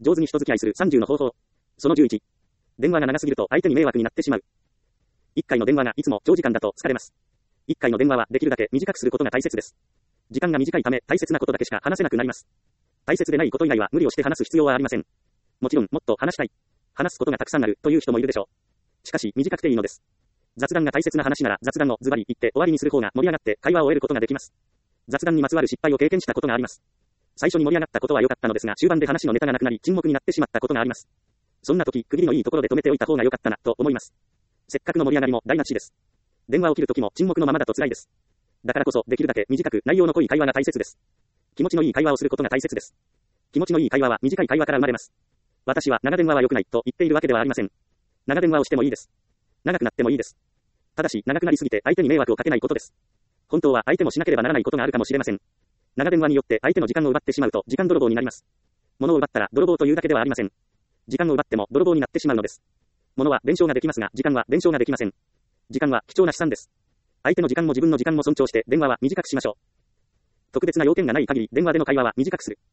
上手に人付き合いする30の方法。その11。電話が長すぎると相手に迷惑になってしまう。1回の電話がいつも長時間だと疲れます。1回の電話はできるだけ短くすることが大切です。時間が短いため大切なことだけしか話せなくなります。大切でないこと以外は無理をして話す必要はありません。もちろんもっと話したい。話すことがたくさんあるという人もいるでしょう。しかし短くていいのです。雑談が大切な話なら雑談をズバリ言って終わりにする方が盛り上がって会話を終えることができます。雑談にまつわる失敗を経験したことがあります。最初に盛り上がったことは良かったのですが終盤で話のネタがなくなり沈黙になってしまったことがあります。そんな時区切りのいいところで止めておいた方が良かったなと思います。せっかくの盛り上がりも台無しです。電話を切る時も沈黙のままだと辛いです。だからこそできるだけ短く内容の濃い会話が大切です。気持ちのいい会話をすることが大切です。気持ちのいい会話は短い会話から生まれます。私は長電話は良くないと言っているわけではありません。長電話をしてもいいです。長くなってもいいです。ただし長くなりすぎて相手に迷惑をかけないことです。本当は相手もしなければならないことがあるかもしれません。長電話によって相手の時間を奪ってしまうと時間泥棒になります。物を奪ったら泥棒というだけではありません。時間を奪っても泥棒になってしまうのです。物は弁償ができますが時間は弁償ができません。時間は貴重な資産です。相手の時間も自分の時間も尊重して電話は短くしましょう。特別な要件がない限り電話での会話は短くする。